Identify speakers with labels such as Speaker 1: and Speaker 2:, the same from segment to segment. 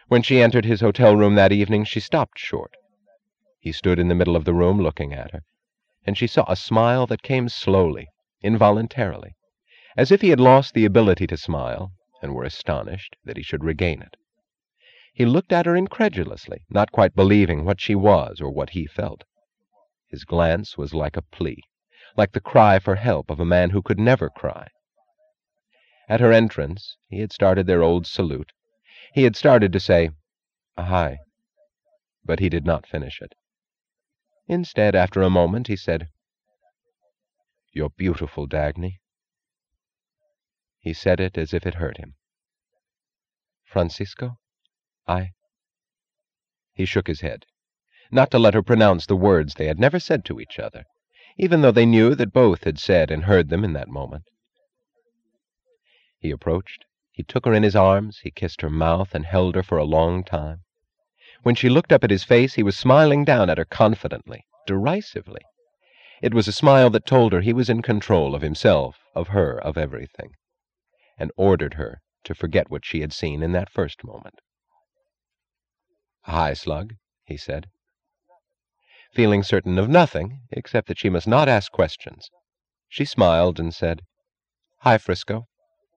Speaker 1: When she entered his hotel room that evening, she stopped short. He stood in the middle of the room looking at her, and she saw a smile that came slowly, involuntarily, as if he had lost the ability to smile and were astonished that he should regain it. He looked at her incredulously, not quite believing what she was or what he felt. His glance was like a plea, like the cry for help of a man who could never cry. At her entrance, he had started their old salute. He had started to say, "Hi," but he did not finish it. Instead, after a moment, he said, "You're beautiful, Dagny." He said it as if it hurt him. "Francisco, I—" He shook his head, not to let her pronounce the words they had never said to each other, even though they knew that both had said and heard them in that moment. He approached. He took her in his arms. He kissed her mouth and held her for a long time. When she looked up at his face, he was smiling down at her confidently, derisively. It was a smile that told her he was in control of himself, of her, of everything, and ordered her to forget what she had seen in that first moment. "Hi, Slug," he said, feeling certain of nothing except that she must not ask questions. She smiled and said, "Hi, Frisco."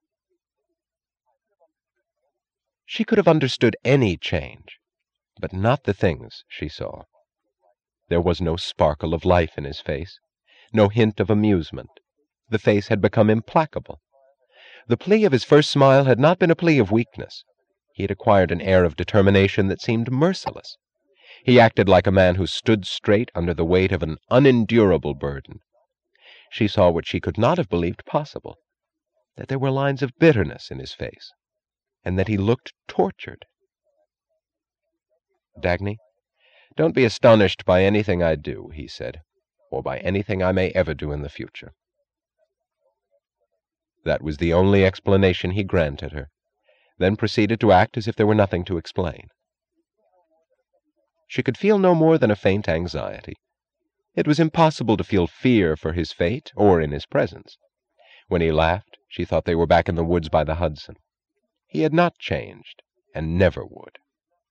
Speaker 1: She could have understood any change, but not the things she saw. There was no sparkle of life in his face, no hint of amusement. The face had become implacable. The plea of his first smile had not been a plea of weakness. He had acquired an air of determination that seemed merciless. He acted like a man who stood straight under the weight of an unendurable burden. She saw what she could not have believed possible, that there were lines of bitterness in his face, and that he looked tortured. "Dagny, don't be astonished by anything I do," he said, "or by anything I may ever do in the future." That was the only explanation he granted her, then proceeded to act as if there were nothing to explain. She could feel no more than a faint anxiety. It was impossible to feel fear for his fate or in his presence. When he laughed, she thought they were back in the woods by the Hudson. He had not changed, and never would.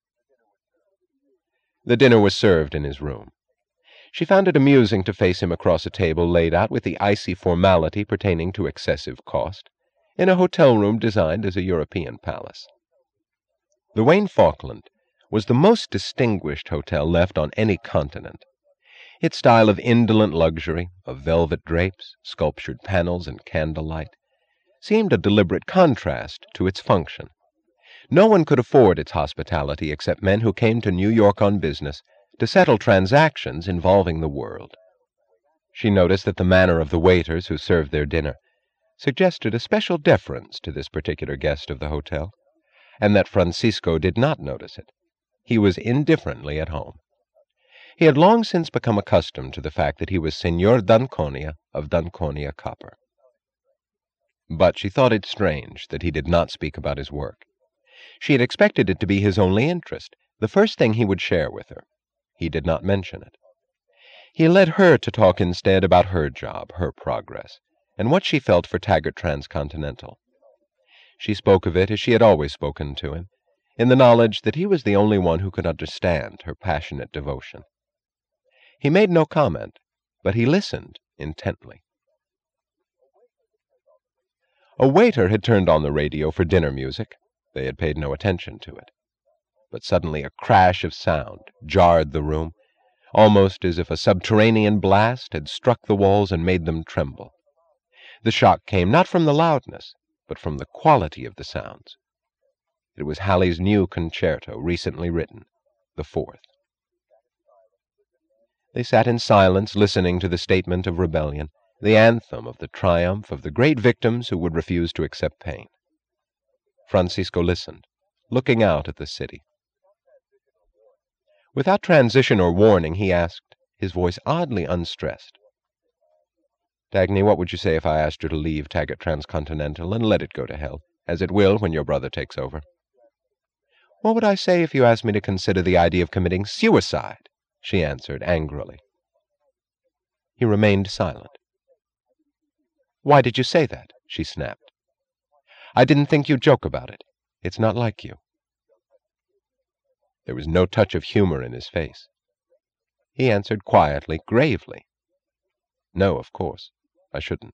Speaker 1: The dinner was served in his room. She found it amusing to face him across a table laid out with the icy formality pertaining to excessive cost, in a hotel room designed as a European palace. The Wayne Falkland was the most distinguished hotel left on any continent. Its style of indolent luxury, of velvet drapes, sculptured panels, and candlelight, seemed a deliberate contrast to its function. No one could afford its hospitality except men who came to New York on business to settle transactions involving the world. She noticed that the manner of the waiters who served their dinner suggested a special deference to this particular guest of the hotel, and that Francisco did not notice it. He was indifferently at home. He had long since become accustomed to the fact that he was Senor d'Anconia of d'Anconia Copper. But she thought it strange that he did not speak about his work. She had expected it to be his only interest, the first thing he would share with her. He did not mention it. He led her to talk instead about her job, her progress, and what she felt for Taggart Transcontinental. She spoke of it as she had always spoken to him, in the knowledge that he was the only one who could understand her passionate devotion. He made no comment, but he listened intently. A waiter had turned on the radio for dinner music. They had paid no attention to it. But suddenly a crash of sound jarred the room, almost as if a subterranean blast had struck the walls and made them tremble. The shock came not from the loudness, but from the quality of the sounds. It was Halley's new concerto, recently written, the fourth. They sat in silence, listening to the statement of rebellion, the anthem of the triumph of the great victims who would refuse to accept pain. Francisco listened, looking out at the city. Without transition or warning, he asked, his voice oddly unstressed, "Dagny, what would you say if I asked you to leave Taggart Transcontinental and let it go to hell, as it will when your brother takes over?" "What would I say if you asked me to consider the idea of committing suicide?" she answered angrily. He remained silent. "Why did you say that?" she snapped. "I didn't think you'd joke about it. It's not like you." There was no touch of humor in his face. He answered quietly, gravely, "No, of course, I shouldn't."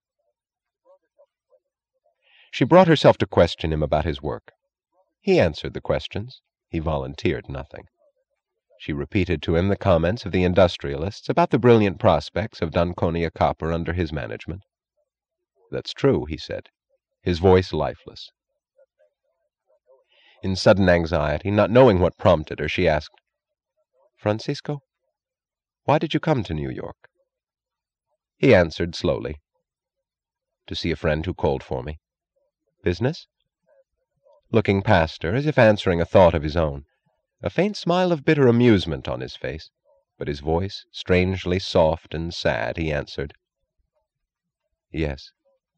Speaker 1: She brought herself to question him about his work. He answered the questions. He volunteered nothing. She repeated to him the comments of the industrialists about the brilliant prospects of Dunconia Copper under his management. "That's true," he said, his voice lifeless. In sudden anxiety, not knowing what prompted her, she asked, "Francisco, why did you come to New York?" He answered slowly, "To see a friend who called for me." "Business?" Looking past her, as if answering a thought of his own, a faint smile of bitter amusement on his face, but his voice strangely soft and sad, he answered, "Yes."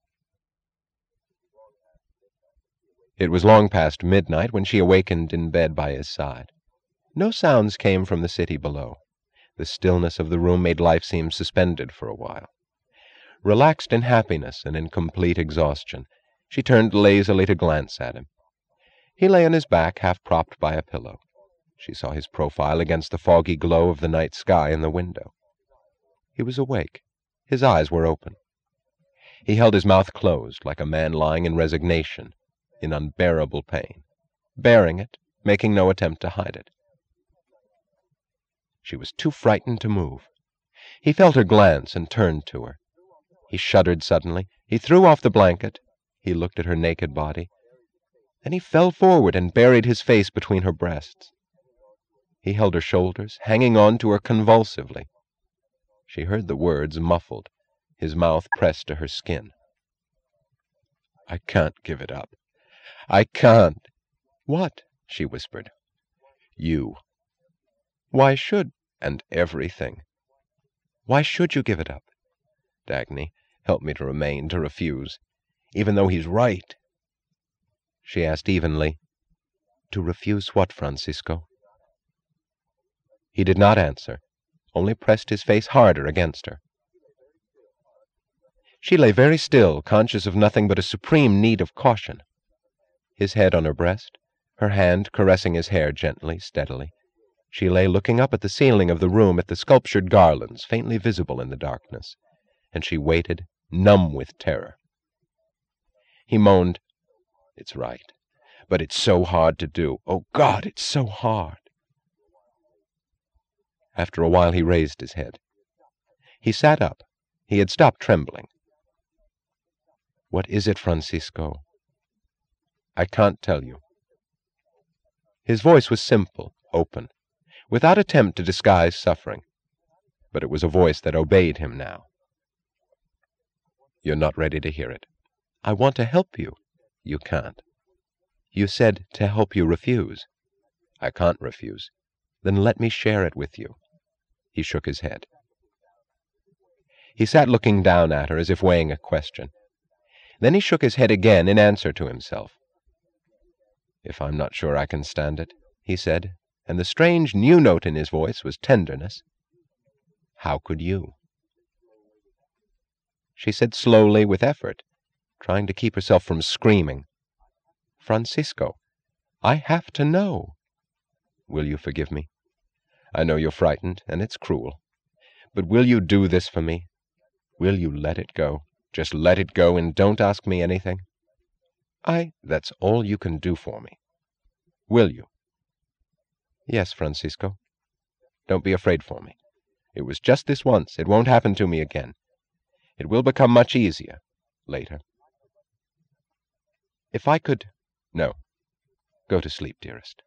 Speaker 1: It was long past midnight when she awakened in bed by his side. No sounds came from the city below. The stillness of the room made life seem suspended for a while. Relaxed in happiness and in complete exhaustion, she turned lazily to glance at him. He lay on his back, half propped by a pillow. She saw his profile against the foggy glow of the night sky in the window. He was awake. His eyes were open. He held his mouth closed, like a man lying in resignation, in unbearable pain, bearing it, making no attempt to hide it. She was too frightened to move. He felt her glance and turned to her. He shuddered suddenly. He threw off the blanket. He looked at her naked body. Then he fell forward and buried his face between her breasts. He held her shoulders, hanging on to her convulsively. She heard the words muffled, his mouth pressed to her skin. "I can't give it up. I can't." "What?" she whispered. "You." "Why should—" "And everything." "Why should you give it up?" "Dagny, help me to remain, to refuse. Even though he's right." She asked evenly, "To refuse what, Francisco?" He did not answer, only pressed his face harder against her. She lay very still, conscious of nothing but a supreme need of caution. His head on her breast, her hand caressing his hair gently, steadily, she lay looking up at the ceiling of the room, at the sculptured garlands faintly visible in the darkness, and she waited, numb with terror. He moaned, "It's right, but it's so hard to do. Oh, God, it's so hard." After a while he raised his head. He sat up. He had stopped trembling. "What is it, Francisco?" "I can't tell you." His voice was simple, open, without attempt to disguise suffering, but it was a voice that obeyed him now. "You're not ready to hear it." "I want to help you." "You can't." "You said to help you refuse." "I can't refuse." "Then let me share it with you." He shook his head. He sat looking down at her as if weighing a question. Then he shook his head again in answer to himself. "If I'm not sure I can stand it," he said, and the strange new note in his voice was tenderness, "how could you?" She said slowly, with effort, trying to keep herself from screaming, "Francisco, I have to know." "Will you forgive me? I know you're frightened, and it's cruel. But will you do this for me? Will you let it go? Just let it go and don't ask me anything? That's all you can do for me. Will you?" "Yes, Francisco. Don't be afraid for me. It was just this once. It won't happen to me again. It will become much easier later. If I could— No. Go to sleep, dearest."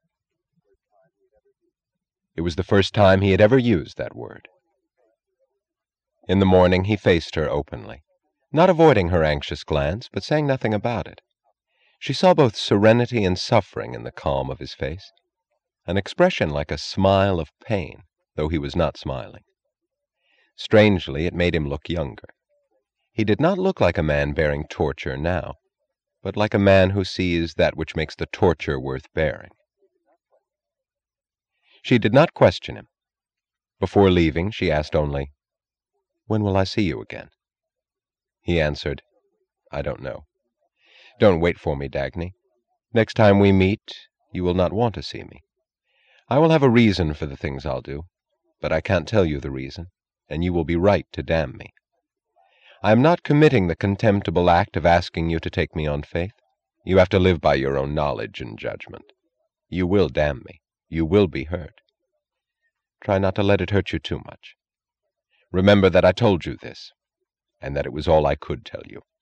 Speaker 1: It was the first time he had ever used that word. In the morning he faced her openly, not avoiding her anxious glance, but saying nothing about it. She saw both serenity and suffering in the calm of his face, an expression like a smile of pain, though he was not smiling. Strangely, it made him look younger. He did not look like a man bearing torture now, but like a man who sees that which makes the torture worth bearing. She did not question him. Before leaving, she asked only, "When will I see you again?" He answered, "I don't know. Don't wait for me, Dagny. Next time we meet, you will not want to see me. I will have a reason for the things I'll do, but I can't tell you the reason, and you will be right to damn me. I am not committing the contemptible act of asking you to take me on faith. You have to live by your own knowledge and judgment. You will damn me. You will be hurt. Try not to let it hurt you too much. Remember that I told you this, and that it was all I could tell you.